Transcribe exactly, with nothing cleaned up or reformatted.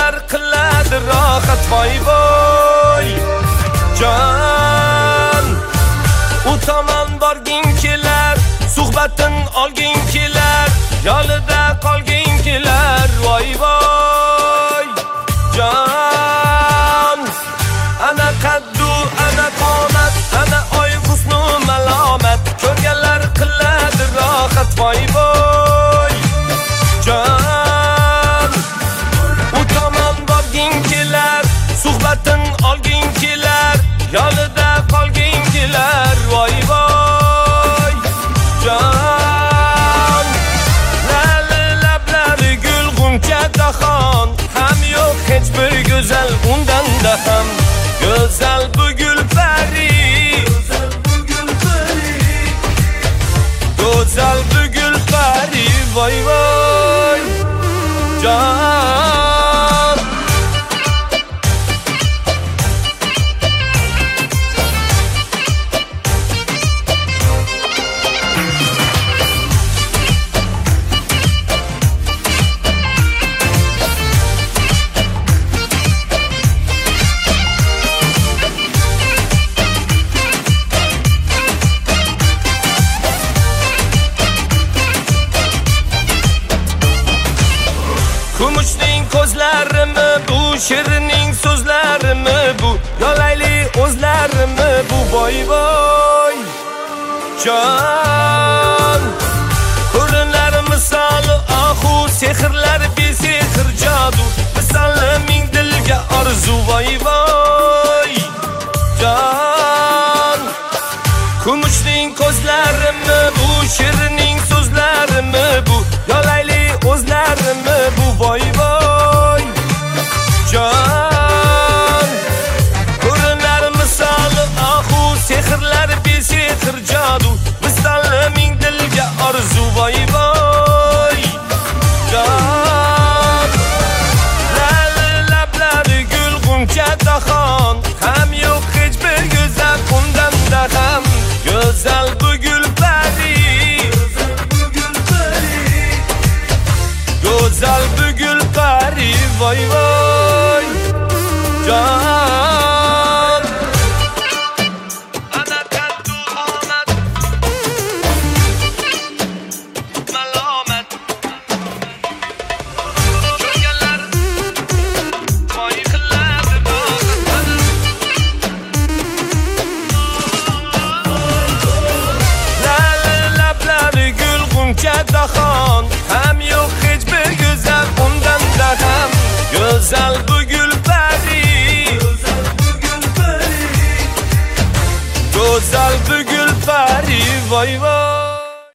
Ko'rganlar qiladi rohat voy voy jon. U tomon borging kelar, suhbatin olging kelar, yolida qolging kelar voy voy jon. Ana qaddu, ana qomat, ana oy husnu malomat, ko'rganlar qiladi rohat voy voy jon. U tomon borging kelar, suhbatin olging kelar, yolida qolging kelar voy voy jon. Lali lablari gul g'uncha daxon, ham yo'q hech bir go'zal undan-da ham go'zal bu gulpari, go'zal bu gulpari voy voy jon. Kumushning ko'zlarimi bu, shirining so'zlarimi bu, yolayli o'zlarimi bu voy voy jon. Ko'rinar misoli ahu, sehrlar besehr jodu, misoli ming dilga orzu voy voy jon. Kumushning ko'zlarimi bu, shirining so'zlarimi bu, yolayli o'zlarimi bu voy voy jon. Ko'rinar misoli ahu, sehrlar besehr jodu, misoli ming dilga orzu voy voy jon. Lali lablari gul g'uncha daxon, ham yo'q hech bir go'zal undan-da ham go'zal bu gulpari, go'zal bu gulpari voy voy jon. Ana qaddu omad, malomat, ko'rganlar voy qiladi rohat. Lali lablari gul g'uncha daxon, ham yo'q hech bir go'zal undan-da ham go'zal bu gulpari, go'zal bu gulpari voy voy